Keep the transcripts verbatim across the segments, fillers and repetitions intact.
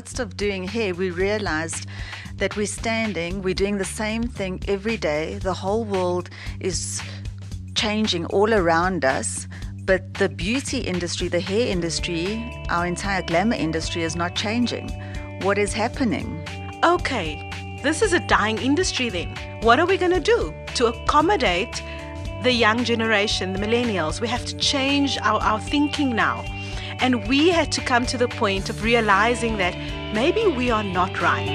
midst of doing hair, we realized that we're standing, we're doing the same thing every day. The whole world is changing all around us, but the beauty industry, the hair industry, our entire glamour industry is not changing. What is happening? Okay, this is a dying industry then. What are we going to do to accommodate the young generation, the millennials? We have to change our, our thinking now. And we had to come to the point of realizing that maybe we are not right.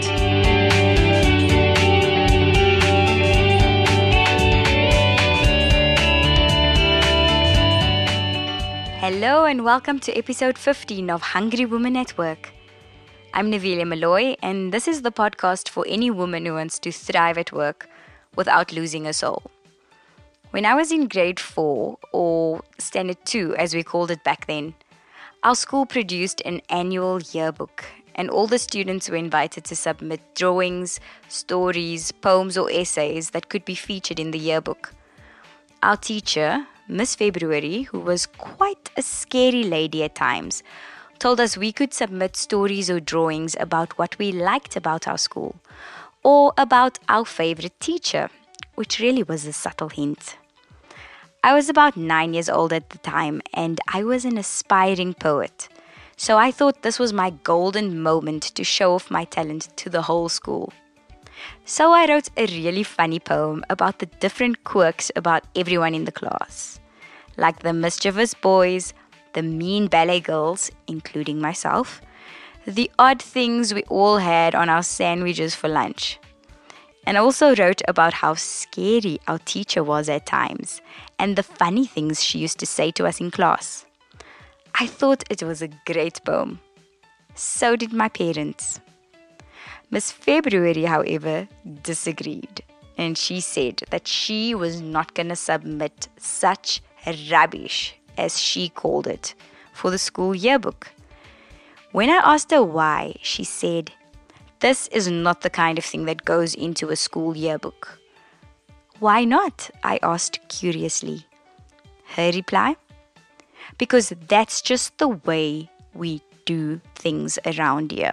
Hello and welcome to episode fifteen of Hungry Women at Work. I'm Navilia Malloy, and this is the podcast for any woman who wants to thrive at work without losing her soul. When I was in grade four, or standard two as we called it back then, our school produced an annual yearbook, and all the students were invited to submit drawings, stories, poems or essays that could be featured in the yearbook. Our teacher, Miss February, who was quite a scary lady at times, told us we could submit stories or drawings about what we liked about our school, or about our favorite teacher, which really was a subtle hint. I was about nine years old at the time, and I was an aspiring poet. So I thought this was my golden moment to show off my talent to the whole school. So I wrote a really funny poem about the different quirks about everyone in the class, like the mischievous boys, the mean ballet girls, including myself, the odd things we all had on our sandwiches for lunch. And also wrote about how scary our teacher was at times and the funny things she used to say to us in class. I thought it was a great poem. So did my parents. Miss February, however, disagreed, and she said that she was not going to submit such rubbish, as she called it, for the school yearbook. When I asked her why, she said, "This is not the kind of thing that goes into a school yearbook." "Why not?" I asked curiously. Her reply, "Because that's just the way we do things around here."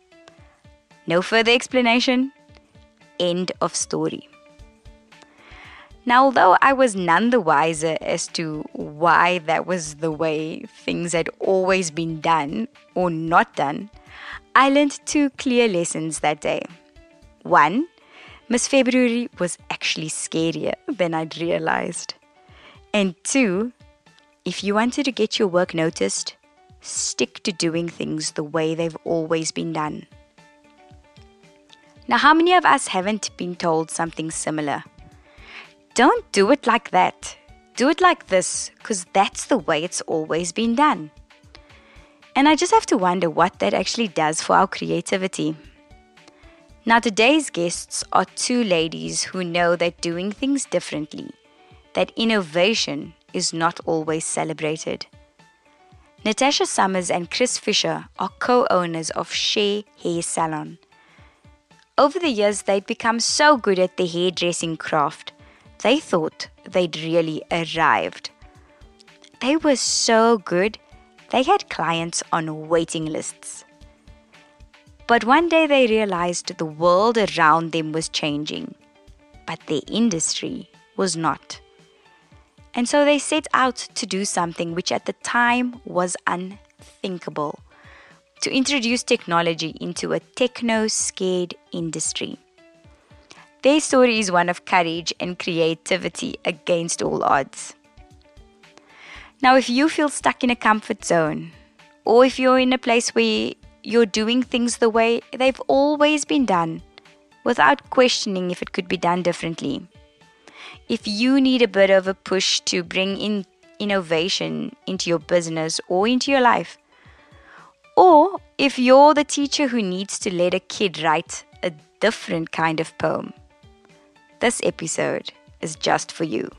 No further explanation. End of story. Now, although I was none the wiser as to why that was the way things had always been done or not done, I learned two clear lessons that day. One, Miss February was actually scarier than I'd realized. And two, if you wanted to get your work noticed, stick to doing things the way they've always been done. Now, how many of us haven't been told something similar? Don't do it like that. Do it like this, because that's the way it's always been done. And I just have to wonder what that actually does for our creativity. Now, today's guests are two ladies who know that doing things differently, that innovation is not always celebrated. Natasha Summers and Chris Fisher are co-owners of Shea Hair Salon. Over the years, they'd become so good at the hairdressing craft, they thought they'd really arrived. They were so good, they had clients on waiting lists. But one day they realized the world around them was changing, but their industry was not. And so they set out to do something which at the time was unthinkable, to introduce technology into a techno-scared industry. Their story is one of courage and creativity against all odds. Now, if you feel stuck in a comfort zone, or if you're in a place where you're doing things the way they've always been done, without questioning if it could be done differently, if you need a bit of a push to bring in innovation into your business or into your life, or if you're the teacher who needs to let a kid write a different kind of poem, this episode is just for you.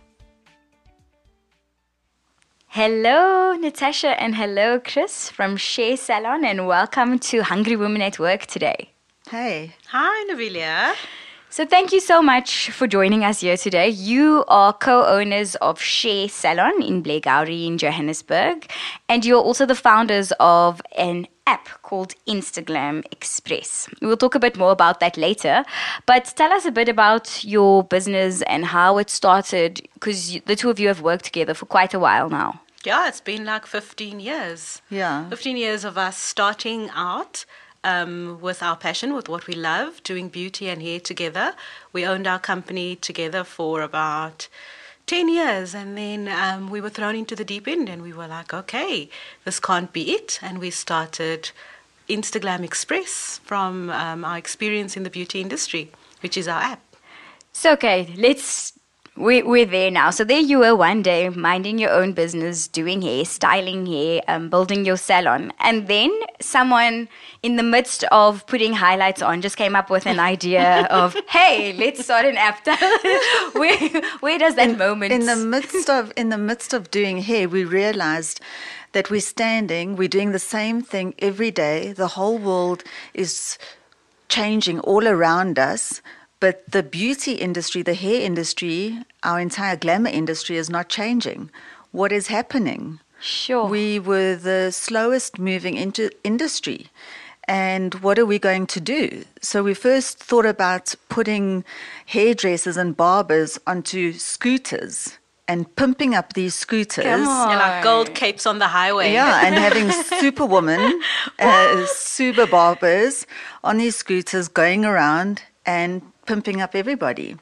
Hello, Natasha, and hello, Chris from Shea Salon, and welcome to Hungry Women at Work today. Hey. Hi, Navilia. So thank you so much for joining us here today. You are co-owners of Share Salon in Blair Gowrie in Johannesburg, and you're also the founders of an app called Instaglam Express. We'll talk a bit more about that later, but tell us a bit about your business and how it started, because the two of you have worked together for quite a while now. Yeah, it's been like fifteen years. Yeah. fifteen years of us starting out um, with our passion, with what we love, doing beauty and hair together. We owned our company together for about ten years, and then um, we were thrown into the deep end, and we were like, okay, this can't be it. And we started Instaglam Express from um, our experience in the beauty industry, which is our app. So, okay, let's... We, we're there now. So there you were one day minding your own business, doing hair, styling hair, um, building your salon. And then someone in the midst of putting highlights on just came up with an idea of, hey, let's start an app. where, where does that in, moment... In the midst of in the midst of doing hair, we realized that we're standing, we're doing the same thing every day. The whole world is changing all around us. But the beauty industry, the hair industry, our entire glamour industry is not changing. What is happening? Sure. We were the slowest moving into industry. And what are we going to do? So we first thought about putting hairdressers and barbers onto scooters and pimping up these scooters. Come on. Yeah, like gold capes on the highway. Yeah, and having superwomen, uh, super barbers on these scooters going around and pimping up everybody.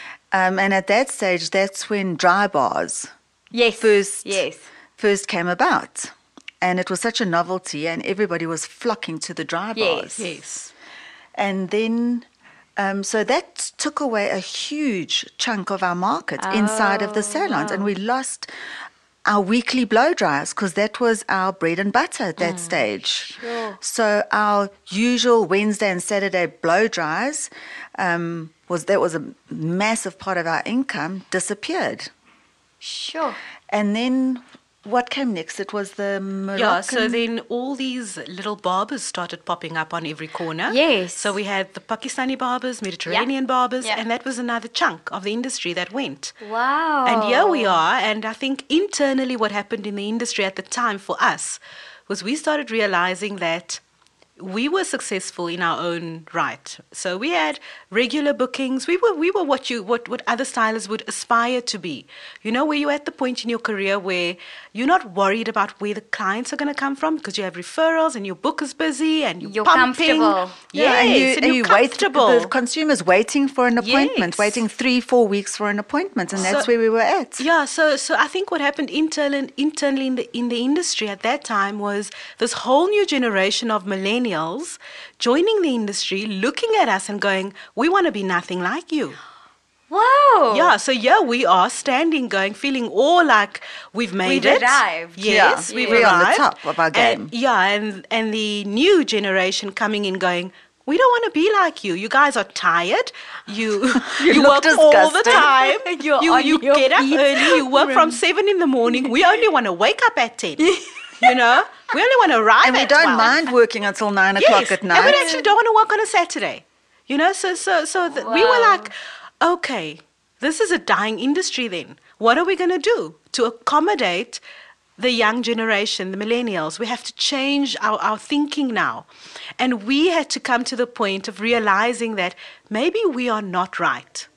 Um, and at that stage, that's when dry bars yes. first, yes. first came about. And it was such a novelty, and everybody was flocking to the dry bars. Yes. Yes. And then, um, so that took away a huge chunk of our market Oh, inside of the salons. wow. And we lost our weekly blow dryers because that was our bread and butter at that stage. Sure. So our usual Wednesday and Saturday blow dries, um, was that was a massive part of our income, disappeared. Sure. And then what came next? It was the Moroccan... Yeah, so then all these little barbers started popping up on every corner. Yes. So we had the Pakistani barbers, Mediterranean barbers, Yeah. and that was another chunk of the industry that went. Wow. And here we are, and I think internally what happened in the industry at the time for us was we started realizing that we were successful in our own right. So we had regular bookings. We were we were what you what, what other stylists would aspire to be. You know, where you're at the point in your career where you're not worried about where the clients are going to come from because you have referrals and your book is busy and you're, You're pumping. comfortable. Yes, and you, and, and you're you wait, comfortable. the consumer's waiting for an appointment, Yes. waiting three, four weeks for an appointment, and that's So- where we were at. Yeah, so so I think what happened internally internally in the in the industry at that time was this whole new generation of millennials joining the industry, looking at us and going, "We want to be nothing like you." Wow. Yeah, so yeah, we are standing, going, feeling all like we've made We've it. arrived. Yes, Yeah, we've we're on the arrived. top of our game. And, yeah, and and the new generation coming in, going, we don't want to be like you. You guys are tired. You you, look work all the disgusting. time. You're you on you your get up feet. early. You work from seven in the morning. We only want to wake up at ten. You know, we only want to arrive And we at don't twelve. mind working until nine o'clock Yes, at and night. we actually don't want to work on a Saturday. You know, so so so th- we were Wow. like, okay, this is a dying industry then. What are we going to do to accommodate the young generation, the millennials? We have to change our, our thinking now. And we had to come to the point of realizing that maybe we are not right.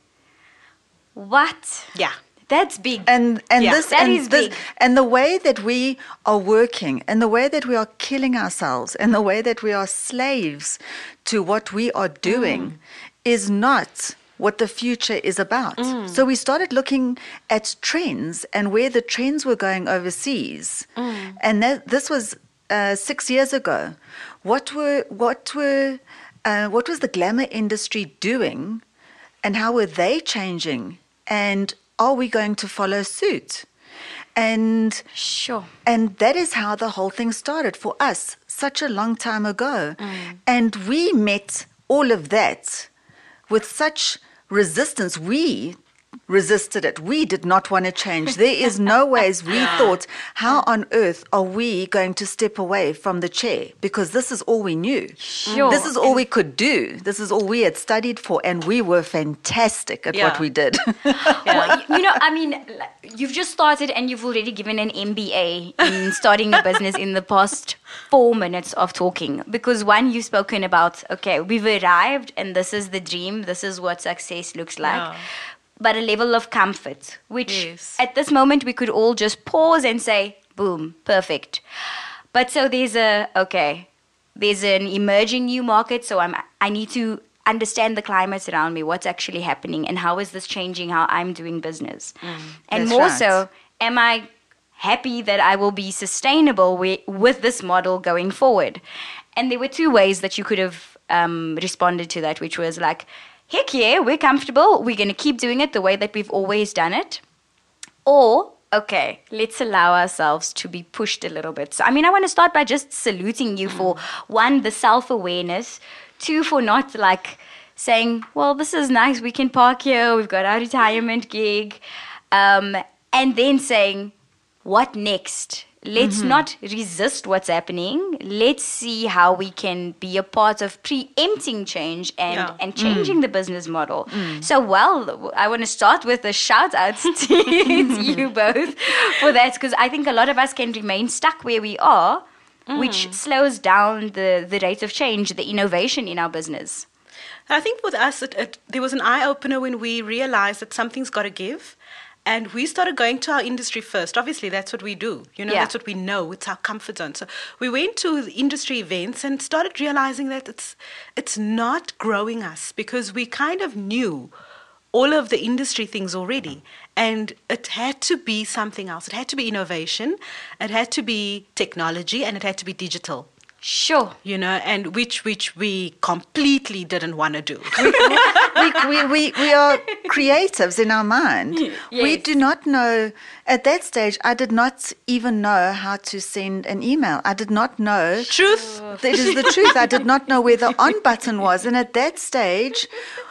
What? Yeah. That's big. And and Yeah. this That and is this big. and the way that we are working and the way that we are killing ourselves and the way that we are slaves to what we are doing is not what the future is about. So we started looking at trends and where the trends were going overseas. And that, this was uh, six years ago. What were what were uh, what was the glamour industry doing, and how were they changing? And are we going to follow suit? And Sure. and that is how the whole thing started for us such a long time ago. And we met all of that with such resistance. We resisted it. We did not want to change. There is no ways. We thought, how on earth are we going to step away from the chair? Because this is all we knew. Sure. This is all we could do. This is all we had studied for, and we were fantastic at Yeah. what we did. Well, you, you know, I mean, you've just started and you've already given an M B A in starting a business in the past four minutes of talking. Because one, you've spoken about, okay, we've arrived and this is the dream, this is what success looks like. Yeah. But a level of comfort, which Yes. at this moment we could all just pause and say, boom, perfect. But so there's a, okay, there's an emerging new market, so I'm, I need to understand the climate around me, what's actually happening, and how is this changing how I'm doing business. And That's more right. so, am I happy that I will be sustainable with, with this model going forward? And there were two ways that you could have um, responded to that, which was like, heck yeah, we're comfortable, we're going to keep doing it the way that we've always done it. Or, okay, let's allow ourselves to be pushed a little bit. So, I mean, I want to start by just saluting you for, one, the self-awareness, two, for not like saying, well, this is nice, we can park here, we've got our retirement gig, um, and then saying, what next? Let's Mm-hmm. not resist what's happening. Let's see how we can be a part of preempting change and, Yeah. and changing Mm. the business model. So, well, I want to start with a shout out to, to you both for that, because I think a lot of us can remain stuck where we are, which slows down the, the rate of change, the innovation in our business. I think with us, it, it, there was an eye-opener when we realized that something's got to give. And we started going to our industry first. Obviously, that's what we do. You know, Yeah. that's what we know. It's our comfort zone. So we went to the industry events and started realizing that it's it's not growing us, because we kind of knew all of the industry things already. And it had to be something else. It had to be innovation. It had to be technology, and it had to be digital. Sure. You know, and which which we completely didn't want to do. we, we, we, we are creatives in our mind. We Yes. do not know, at that stage, I did not even know how to send an email. I did not know. Truth. It is the truth. I did not know where the on button was. And at that stage,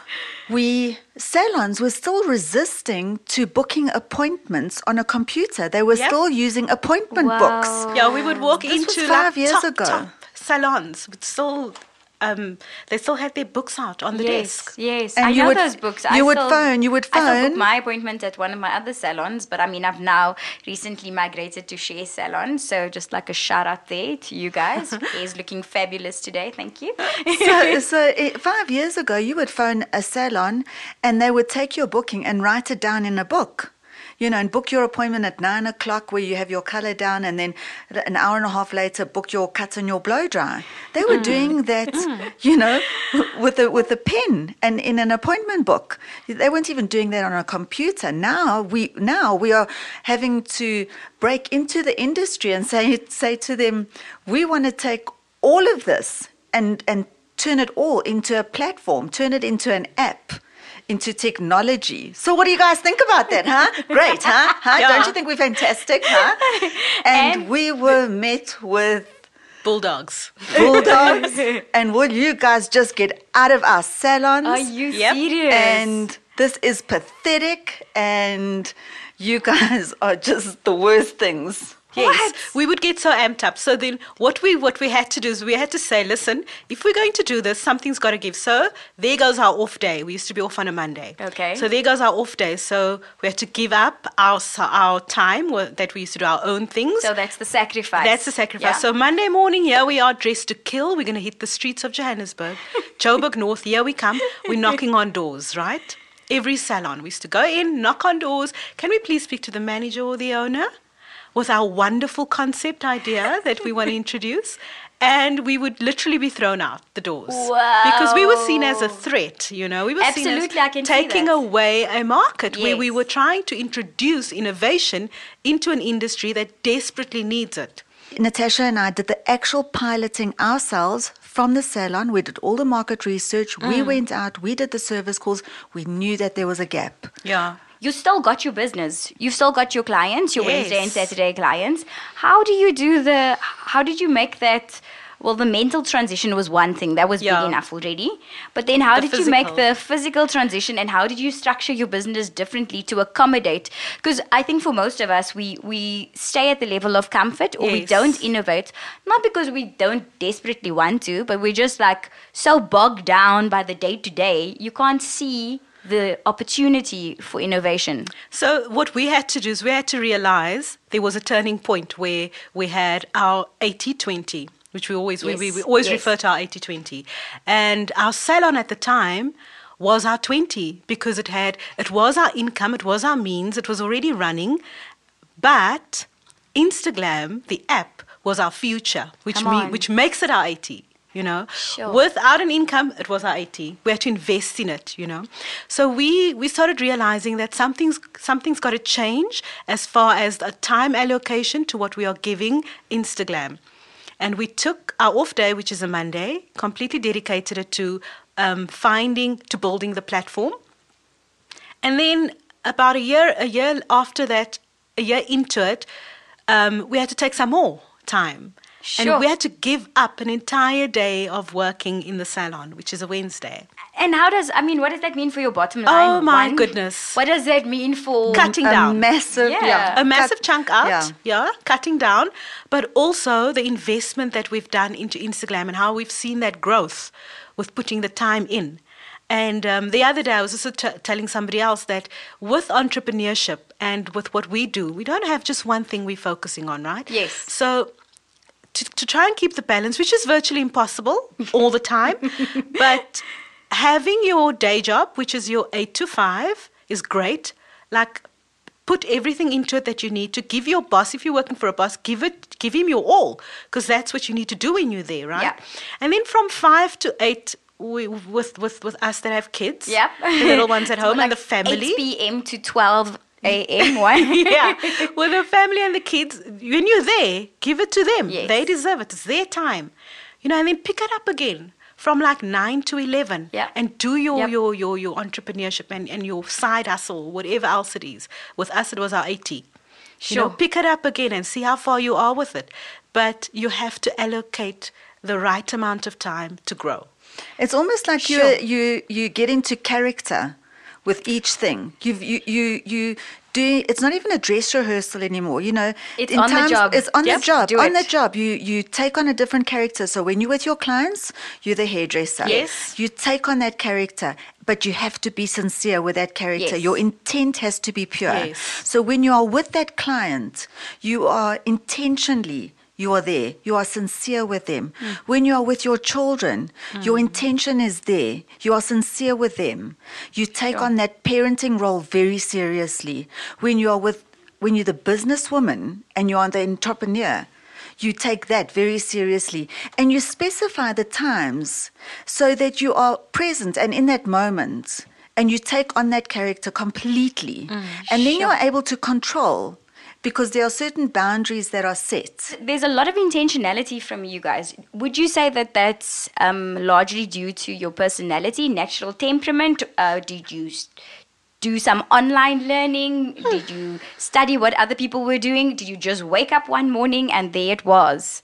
we, salons were still resisting to booking appointments on a computer. They were Yep. still using appointment Wow. books. Yeah, we would walk This was into five like years top, ago. top salons with still, um, they still had their books out on the Yes, desk. yes. And I you know would- those books. you I would still, phone, you would I still phone. book my appointment at one of my other salons, but I mean, I've now recently migrated to Share Salon, so just like a shout out there to you guys. He's looking fabulous today. Thank you. so, so eh, five years ago, you would phone a salon and they would take your booking and write it down in a book. You know, and book your appointment at nine o'clock where you have your color down, and then an hour and a half later, book your cut and your blow dry. They were doing that, you know, with a with a pen and in an appointment book. They weren't even doing that on a computer. Now we now we are having to break into the industry and say say to them, we want to take all of this and and turn it all into a platform, turn it into an app, into technology. So what do you guys think about that, huh? Great, huh? huh? Yeah. Don't you think we're fantastic, huh? And, And- we were met with Bulldogs. bulldogs. And will you guys just get out of our salons? Are you Yep. serious? And this is pathetic, and you guys are just the worst things. Yes, we would get so amped up. So then what we what we had to do is we had to say, listen, if we're going to do this, something's got to give. So there goes our off day. We used to be off on a Monday. Okay. So there goes our off day. So we had to give up our our time wh- that we used to do our own things. So that's the sacrifice. That's the sacrifice. Yeah. So Monday morning, here we are dressed to kill. We're going to hit the streets of Johannesburg. Joburg North, here we come. We're knocking on doors, right? Every salon. We used to go in, knock on doors. Can we please speak to the manager or the owner? With our wonderful concept idea that we want to introduce. And we would literally be thrown out the doors. Wow. Because we were seen as a threat, you know. We were Absolutely, seen I as can see taking that. away a market where we Yes. were trying to introduce innovation into an industry that desperately needs it. Natasha and I did the actual piloting ourselves from the salon. We did all the market research. Mm. We went out. We did the service calls. We knew that there was a gap. Yeah. You still got your business. You've still got your clients, your Yes. Wednesday and Saturday clients. How do you do the, how did you make that well, the mental transition was one thing that was Yeah. big enough already. But then, how The did you make physical. the physical transition, and how did you structure your business differently to accommodate? Because I think for most of us, we we stay at the level of comfort, or we Yes. don't innovate, not because we don't desperately want to, but we're just like so bogged down by the day to day. You can't see the opportunity for innovation. So what we had to do is we had to realize there was a turning point where we had our eighty twenty, which we always we, we, Yes, we always yes. refer to our eighty twenty. And our salon at the time was our twenty, because it had it was our income, it was our means, it was already running. But Instagram, the app, was our future, which Come me, on. which makes it our eighty. You know, Sure. without an income, it was our eighty. We had to invest in it, you know. So we, we started realizing that something's something's got to change as far as the time allocation to what we are giving Instagram. And we took our off day, which is a Monday, completely dedicated it to um, finding, to building the platform. And then about a year, a year after that, a year into it, um, we had to take some more time. Sure. And we had to give up an entire day of working in the salon, which is a Wednesday. And how does, I mean, what does that mean for your bottom line? Oh, my One, goodness. What does that mean for Cutting A down. massive, Yeah. yeah. A massive Cut- chunk out, Yeah. yeah. cutting down, but also the investment that we've done into Instagram and how we've seen that growth with putting the time in. And um, the other day, I was also t- telling somebody else that with entrepreneurship and with what we do, we don't have just one thing we're focusing on, right? Yes. So to, to try and keep the balance, which is virtually impossible all the time, but having your day job, which is your eight to five, is great. Like, put everything into it that you need to give your boss. If you're working for a boss, give it, give him your all, because that's what you need to do when you're there, right? Yeah. And then from five to eight, we, with with with us that have kids, Yep. the little ones at So home, like and the family. eight p.m. to twelve a.m. one. Yeah, with the family and the kids, when you're there, give it to them. Yes. They deserve it. It's their time, you know. And then pick it up again from like nine to eleven, Yeah. and do your Yep. your your your entrepreneurship and and your side hustle, whatever else it is. With us, it was our eighty. You know, Sure. pick it up again and see how far you are with it. But you have to allocate the right amount of time to grow. It's almost like Sure. you you you get into character with each thing. You you you you do. It's not even a dress rehearsal anymore. You know, It's in on the job. It's on Yep, the job. do On it. the job, you you take on a different character. So when you're with your clients, you're the hairdresser. Yes. You take on that character, but you have to be sincere with that character. Yes. Your intent has to be pure. Yes. So when you are with that client, you are intentionally. You are there. You are sincere with them. Mm. When you are with your children, your intention is there. You are sincere with them. You take Sure. on that parenting role very seriously. When you are with, when you're the businesswoman and you are the entrepreneur, you take that very seriously. And you specify the times so that you are present and in that moment. And you take on that character completely. and then you sure. are able to control. Because there are certain boundaries that are set. There's a lot of intentionality from you guys. Would you say that that's um, largely due to your personality, natural temperament? Uh, did you s- do some online learning? Did you study what other people were doing? Did you just wake up one morning and there it was?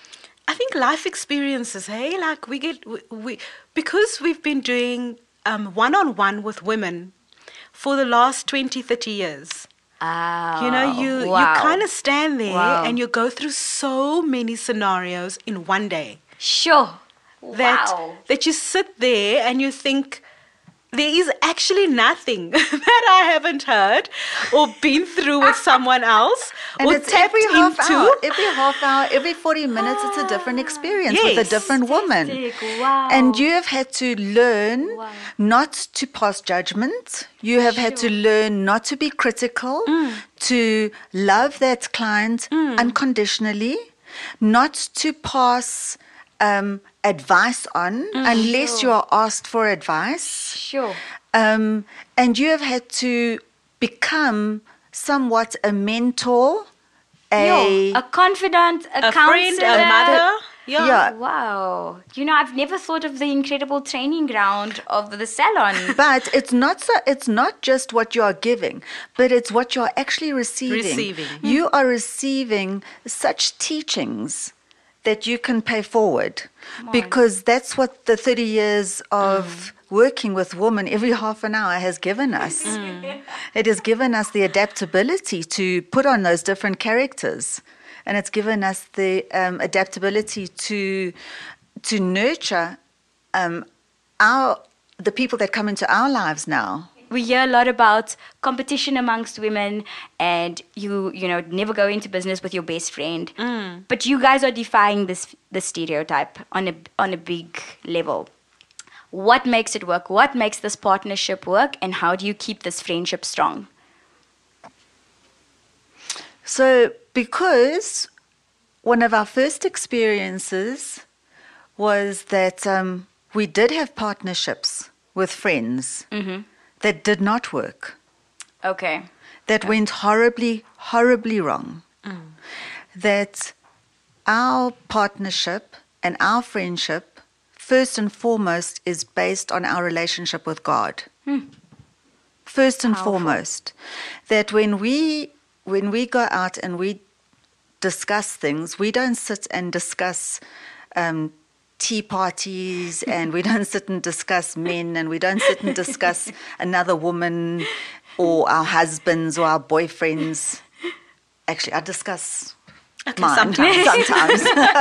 I think life experiences, hey, like we get, we, we because we've been doing um, one-on-one with women for the last twenty, thirty years. Ah, You know, you, wow. you kind of stand there Wow. and you go through so many scenarios in one day Sure. that, wow. that you sit there and you think, there is actually nothing that I haven't heard or been through with someone else And or it's tapped every half into. hour, every half hour, every forty minutes, it's a different experience with a Yes. different woman. Fantastic. Wow. And you have had to learn Wow. not to pass judgment. You have had to Sure. learn not to be critical, to love that client unconditionally, not to pass um, advice on unless you are asked for advice. Sure. Um, and you have had to become somewhat a mentor, a, Yo, a confidant, a, a counselor. friend, a mother. Yeah. yeah. Wow. You know, I've never thought of the incredible training ground of the salon. But it's not so. It's not just what you are giving, but it's what you are actually receiving. Receiving. You are receiving such teachings that you can pay forward, because that's what the thirty years of mm. working with women every half an hour has given us. Mm. It has given us the adaptability to put on those different characters, and it's given us the um, adaptability to to nurture um, our the people that come into our lives now. We hear a lot about competition amongst women, and you, you know, never go into business with your best friend. Mm. But you guys are defying this this stereotype on a on a big level. What makes it work? What makes this partnership work? And how do you keep this friendship strong? So, because one of our first experiences was that um, we did have partnerships with friends. Mm-hmm. That did not work. Okay. That okay. went horribly, horribly wrong. Mm. That our partnership and our friendship, first and foremost, is based on our relationship with God. Mm. First and Powerful. foremost. That when we when we go out and we discuss things, we don't sit and discuss um, tea parties, and we don't sit and discuss men, and we don't sit and discuss another woman or our husbands or our boyfriends. Actually, I discuss okay, mine sometimes. sometimes.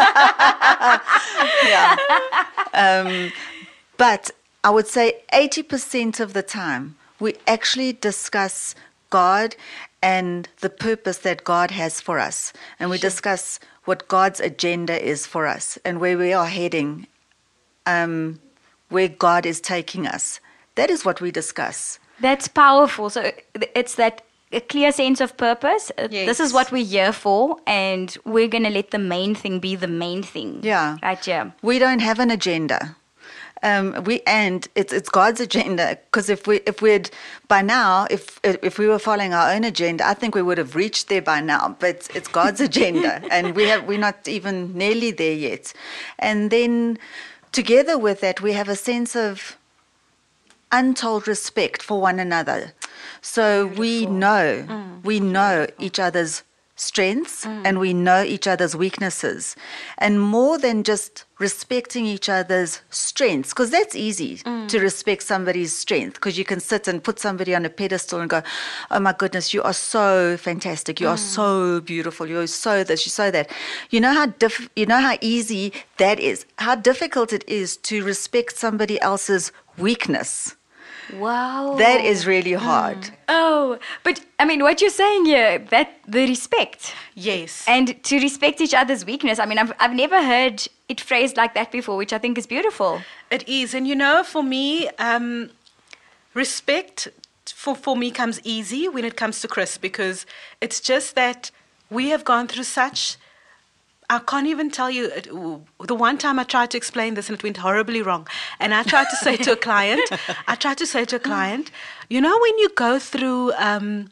yeah. Um, but I would say eighty percent of the time we actually discuss God and the purpose that God has for us. And we sure. discuss what God's agenda is for us and where we are heading, um, where God is taking us. That is what we discuss. That's powerful. So it's that a clear sense of purpose. Yes. This is what we're here for, and we're going to let the main thing be the main thing. Yeah. Right, yeah. We don't have an agenda. Um, we and it's it's God's agenda, because if we if we'd by now if if we were following our own agenda, I think we would have reached there by now. But it's God's agenda, and we have we're not even nearly there yet. And then together with that, we have a sense of untold respect for one another. So Beautiful. we know mm. we know Beautiful. each other's strengths mm. and we know each other's weaknesses, and more than just respecting each other's strengths, because that's easy mm. to respect somebody's strength, because you can sit and put somebody on a pedestal and go, oh my goodness, you are so fantastic, you mm. are so beautiful, you're so this, you're so that. You know how diff- you know how easy that is, how difficult it is to respect somebody else's weakness. Wow. That is really hard. Mm. Oh, but I mean, what you're saying here, that the respect. Yes. And to respect each other's weakness. I mean, I've I've never heard it phrased like that before, which I think is beautiful. It is. And you know, for me, um, respect for, for me comes easy when it comes to Chris, because it's just that we have gone through such... I can't even tell you, the one time I tried to explain this and it went horribly wrong. And I tried to say to a client, I tried to say to a client, you know, when you go through um,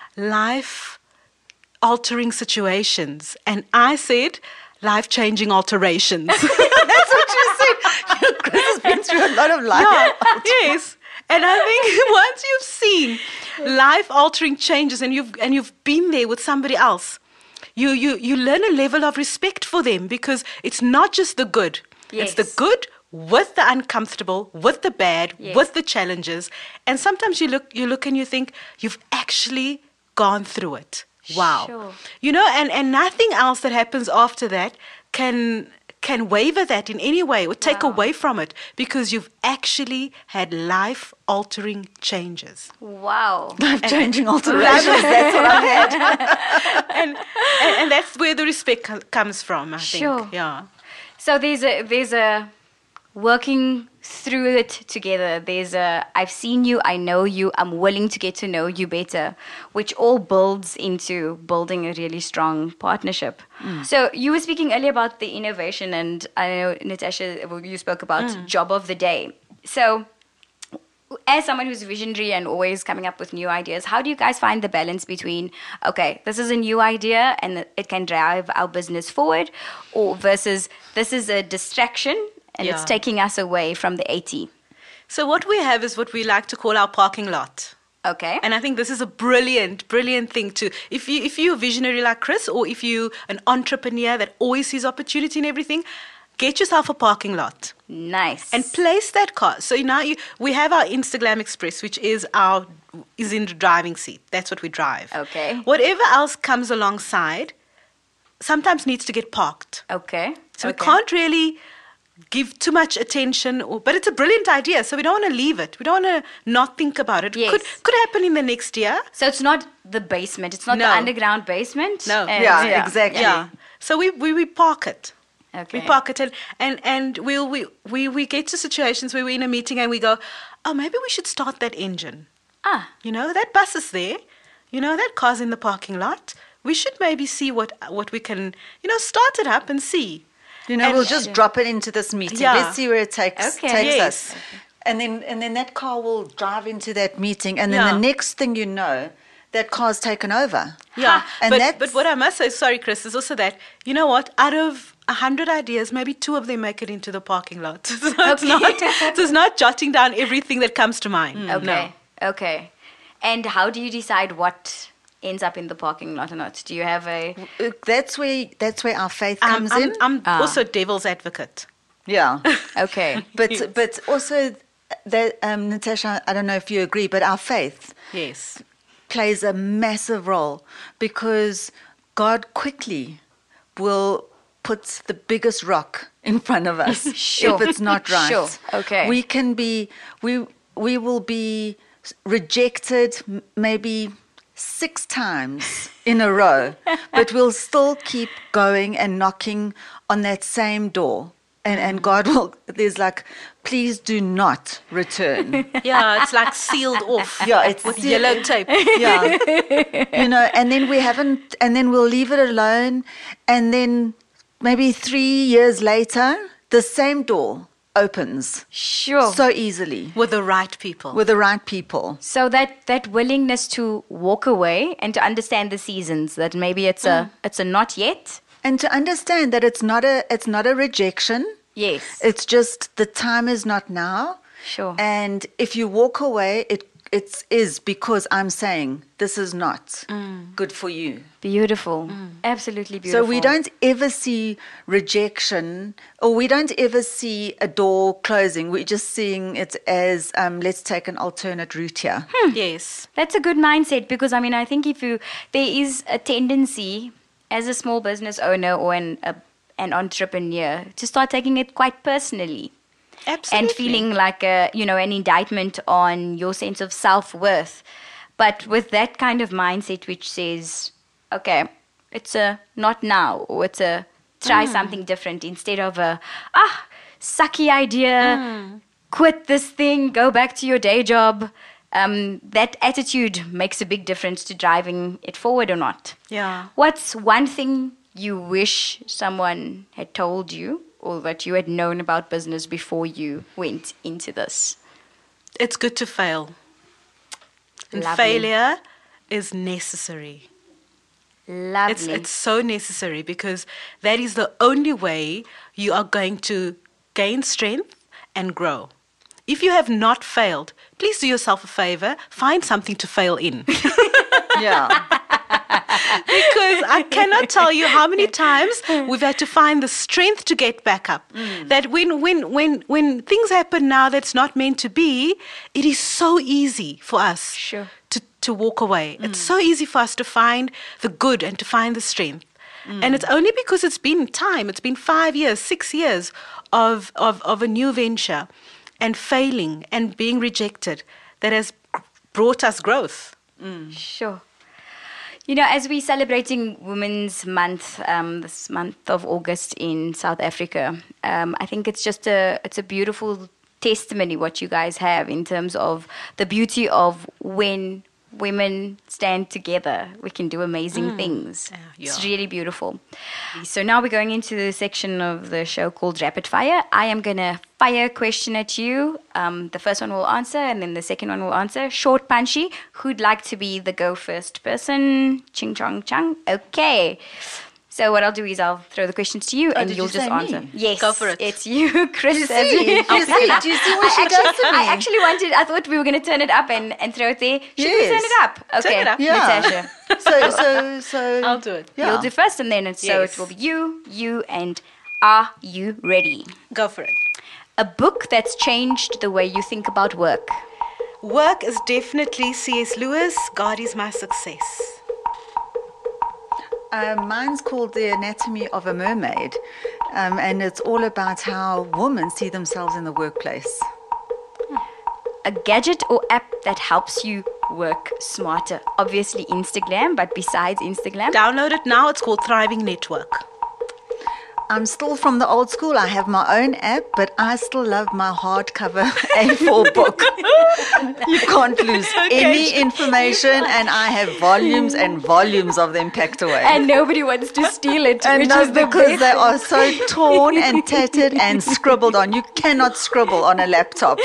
life-altering situations, and I said, life-changing alterations. That's what you said. Chris has been through a lot of life. Yeah, yes. And I think once you've seen life-altering changes and you've and you've been there with somebody else, You, you you learn a level of respect for them, because it's not just the good. Yes. It's the good with the uncomfortable, with the bad, yes. with the challenges. And sometimes you look you look and you think, you've actually gone through it. Wow. Sure. You know, and, and nothing else that happens after that can can waver that in any way or take wow. away from it, because you've actually had life-altering changes. Wow. Life-changing alterations, that's what I had. and, and and that's where the respect co- comes from, I think. Sure. Yeah. So there's a there's a working through it together. There's a I've seen you, I know you, I'm willing to get to know you better, which all builds into building a really strong partnership. Mm. So you were speaking earlier about the innovation, and I know, Natasha, you spoke about mm. job of the day. So as someone who's visionary and always coming up with new ideas, how do you guys find the balance between, okay, this is a new idea and it can drive our business forward, or versus this is a distraction and yeah. it's taking us away from the eighty? So what we have is what we like to call our parking lot. Okay. And I think this is a brilliant, brilliant thing to, if you if you're a visionary like Chris, or if you're an entrepreneur that always sees opportunity in everything, get yourself a parking lot. Nice. And place that car. So now you, we have our Instagram Express, which is our is in the driving seat. That's what we drive. Okay. Whatever else comes alongside, sometimes needs to get parked. Okay. So okay. we can't really give too much attention, or, but it's a brilliant idea. So we don't want to leave it. We don't want to not think about it. Yes. Could could happen in the next year. So it's not the basement. It's not No. the underground basement. No. And- Yeah, exactly. Yeah. So we we, we park it. Okay. We park it and and, and we'll, we we we get to situations where we're in a meeting and we go, oh, maybe we should start that engine. Ah. You know, that bus is there. You know, that car's in the parking lot. We should maybe see what what we can, you know, start it up and see. You know, And- we'll just drop it into this meeting. Yeah. Let's see where it takes Okay. takes Yes. us. And then and then that car will drive into that meeting, and then Yeah. the next thing you know, that car's taken over. Yeah, And but, that's- but what I must say, sorry, Chris, is also that, you know what, out of a hundred ideas, maybe two of them make it into the parking lot. So it's, Okay. not, so it's not jotting down everything that comes to mind. Okay. No. Okay. And how do you decide what ends up in the parking lot or not? Do you have a... Uh, That's where that's where our faith Um, comes I'm, in. I'm Ah. also devil's advocate. Yeah. Okay. But Yes. but also that um, Natasha, I don't know if you agree, but our faith Yes. plays a massive role, because God quickly will put the biggest rock in front of us Sure. if it's not right. Sure. Okay. We can be we we will be rejected m- maybe six times in a row, but we'll still keep going and knocking on that same door. And, and God will, there's like, please do not return. Yeah, it's like sealed off. Yeah, it's with seal- yellow tape. Yeah. You know, and then we haven't, and then we'll leave it alone. And then maybe three years later, the same door opens Sure. so easily With the right people. with the right people. So that, that willingness to walk away and to understand the seasons, that maybe it's a it's a not yet. And to understand that it's not a it's not a rejection. Yes. It's just the time is not now. Sure. And if you walk away, it it is because I'm saying this is not good for you. Beautiful. Absolutely beautiful. So we don't ever see rejection, or we don't ever see a door closing. We're just seeing it as um, let's take an alternate route here. Yes. That's a good mindset, because I mean, I think if you, there is a tendency as a small business owner or an, a, an entrepreneur to start taking it quite personally. Absolutely. And feeling like a, you know, an indictment on your sense of self-worth. But with that kind of mindset which says, okay, it's a not now, or it's a try something different, instead of a, ah, sucky idea, quit this thing, go back to your day job. Um, that attitude makes a big difference to driving it forward or not. Yeah. What's one thing you wish someone had told you, or that you had known about business before you went into this? It's good to fail. And Lovely. failure is necessary. Lovely. It's, it's so necessary, because that is the only way you are going to gain strength and grow. If you have not failed, please do yourself a favor, find something to fail in. Yeah. Because I cannot tell you how many times we've had to find the strength to get back up. That when, when, when, when things happen now that's not meant to be, it is so easy for us Sure. to, to walk away. It's so easy for us to find the good and to find the strength. And it's only because it's been time, it's been five years, six years of, of, of a new venture and failing and being rejected that has brought us growth. Sure. You know, as we're celebrating Women's Month, um, this month of August in South Africa, um, I think it's just a it's a beautiful testimony what you guys have in terms of the beauty of when women stand together, we can do amazing things. Yeah, It's yeah. really beautiful. So now we're going into the section of the show called Rapid Fire. I am going to fire a question at you. Um, the first one will answer, and then the second one will answer. Short, punchy. Who'd like to be the go first person? Ching chong chang. Okay. So what I'll do is I'll throw the questions to you Oh, and did you'll you just say answer. me? Yes, Go for it. It's you, Chris. Do you as see? we- Do you see? Do you see what she I does actually, to me? I actually wanted, I thought we were going to turn it up and, and throw it there. Should we Yes. turn it up? Okay, it up. Yeah. Natasha. So, so, so. I'll do it. Yeah. You'll do first and then, so Yes. it will be you, you, and are you ready? Go for it. A book that's changed the way you think about work. Work is definitely C S Lewis. God is my success. Um, mine's called The Anatomy of a Mermaid, um, and it's all about how women see themselves in the workplace. A gadget or app that helps you work smarter. Obviously Instagram, but besides Instagram. Download it now. It's called Thriving Network. I'm still from the old school. I have my own app, but I still love my hardcover A four book. You can't lose any information, and I have volumes and volumes of them packed away. And nobody wants to steal it, And which no, is the because best. they are so torn and tattered and scribbled on. You cannot scribble on a laptop.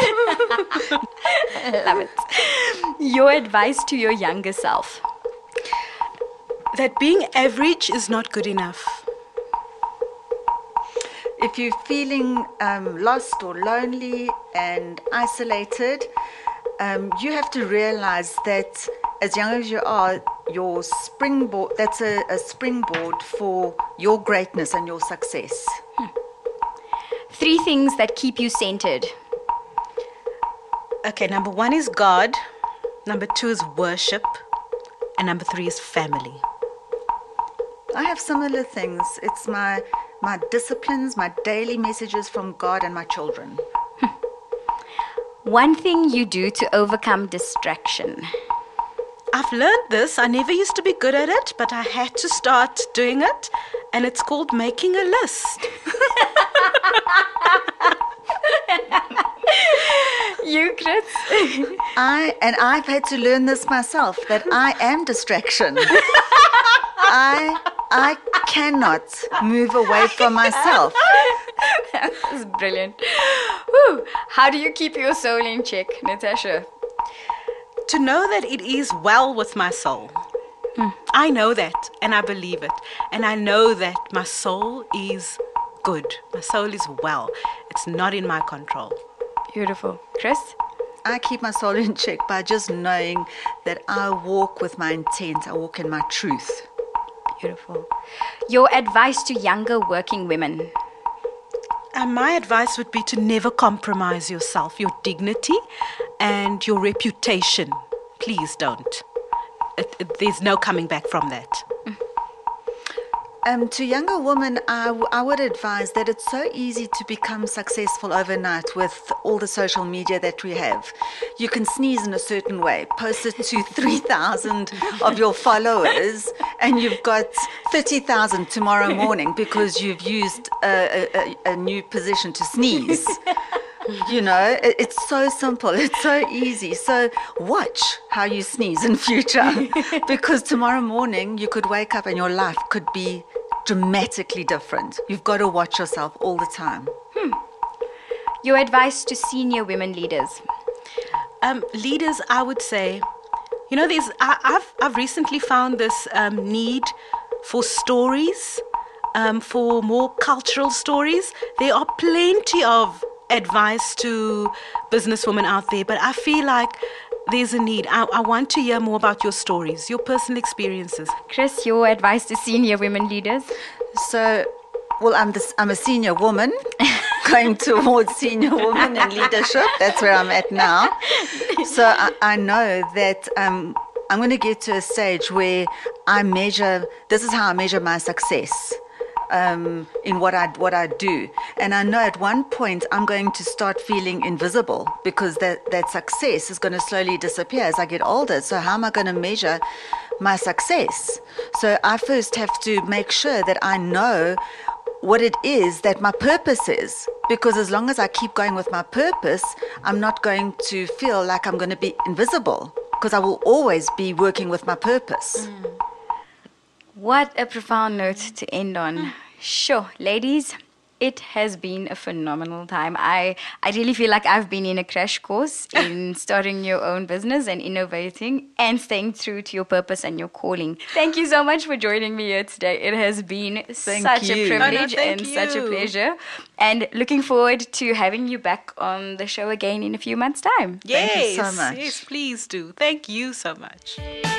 I love it. Your advice to your younger self. That being average is not good enough. If you're feeling um, lost or lonely and isolated, um, you have to realize that as young as you are, your springboard, that's a, a springboard for your greatness and your success. Three things that keep you centered. Okay, number one is God. Number two is worship. And number three is family. I have similar things. It's my my disciplines, my daily messages from God and my children. One thing you do to overcome distraction. I've learned this. I never used to be good at it, but I had to start doing it. And it's called making a list. You, Chris? I and I've had to learn this myself, that I am distraction. I I cannot move away from myself. That was brilliant. Whew. How do you keep your soul in check, Natasha? To know that it is well with my soul. I know that and I believe it. And I know that my soul is good. My soul is well. It's not in my control. Beautiful. Chris? I keep my soul in check by just knowing that I walk with my intent, I walk in my truth. Beautiful. Your advice to younger working women. And my advice would be to never compromise yourself, your dignity and your reputation. Please don't. It, it, there's no coming back from that. Um, to younger women, I, w- I would advise that it's so easy to become successful overnight with all the social media that we have. You can sneeze in a certain way, post it to three thousand of your followers, and you've got thirty thousand tomorrow morning because you've used a, a, a new position to sneeze. You know, it, it's so simple. It's so easy. So watch how you sneeze in future, because tomorrow morning you could wake up and your life could be dramatically different. You've got to watch yourself all the time. Your advice to senior women leaders. Um, leaders, I would say, you know, there's I, I've I've recently found this um, need for stories, um, for more cultural stories. There are plenty of advice to businesswomen out there, but I feel like there's a need. I, I want to hear more about your stories, your personal experiences. Chris, your advice to senior women leaders. So, well, I'm this, I'm a senior woman going towards senior woman in leadership. That's where I'm at now. So I, I know that um, I'm going to get to a stage where I measure, this is how I measure my success. Um, in what I what I do, and I know at one point I'm going to start feeling invisible because that that success is going to slowly disappear as I get older. So how am I going to measure my success? So I first have to make sure that I know what it is that my purpose is, because as long as I keep going with my purpose, I'm not going to feel like I'm going to be invisible, because I will always be working with my purpose. What a profound note to end on. Sure, ladies, It has been a phenomenal time. I, I really feel like I've been in a crash course in starting your own business and innovating and staying true to your purpose and your calling. Thank you so much for joining me here today. It has been Thank such you. a privilege Oh, no, and thank such a you. pleasure. And looking forward to having you back on the show again in a few months' time. Yes, Thank you so much. yes, please do. Thank you so much.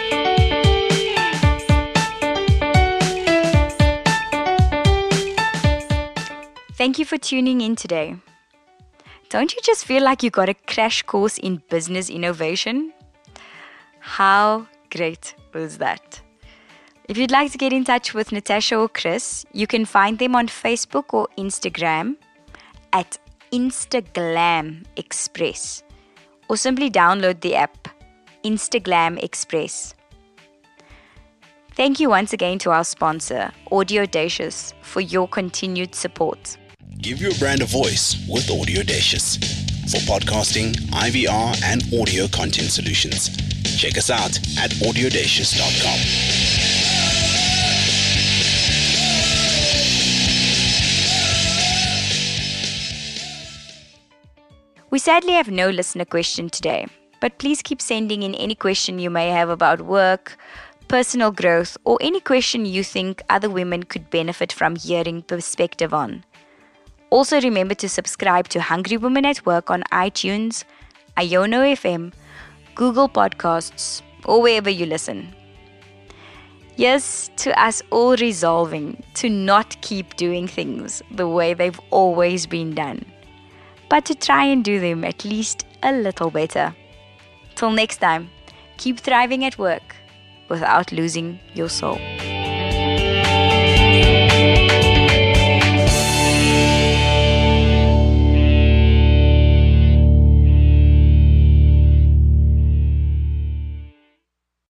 Thank you for tuning in today. Don't you just feel like you got a crash course in business innovation? How great was that? If you'd like to get in touch with Natasha or Chris, you can find them on Facebook or Instagram at Instaglam Express, or simply download the app Instaglam Express. Thank you once again to our sponsor, Audiodacious, for your continued support. Give your brand a voice with Audiodacious. For podcasting, I V R, and audio content solutions. Check us out at audiodacious dot com. We sadly have no listener question today, but please keep sending in any question you may have about work, personal growth, or any question you think other women could benefit from hearing perspective on. Also remember to subscribe to Hungry Women at Work on iTunes, Iono F M, Google Podcasts, or wherever you listen. Yes, to us all resolving to not keep doing things the way they've always been done, but to try and do them at least a little better. Till next time, keep thriving at work without losing your soul.